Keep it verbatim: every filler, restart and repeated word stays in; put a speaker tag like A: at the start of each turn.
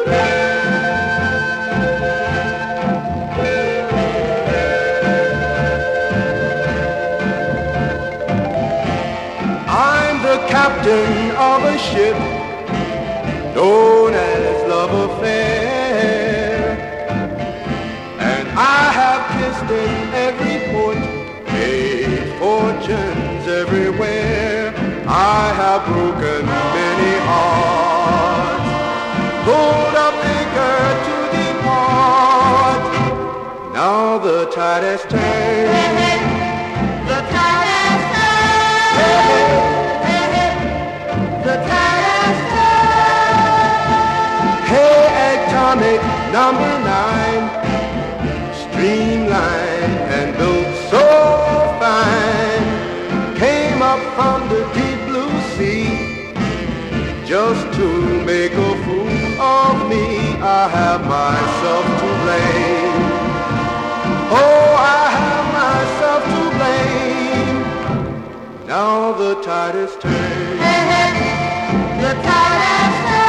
A: I'm the captain of a ship known as Love Affair, and I have kissed in every port, made fortunes everywhere. I have broken many hearts, pulled up anchor to depart. Now the tide has turned.
B: The tide has turned. The tide has turned.
A: Hey, Atomic number nine, streamlined and built so fine, came up from the deep blue sea just to make a fool of me. I have myself to blame. Oh, I have myself to blame. Now the tide is turned.
B: The tide has turned.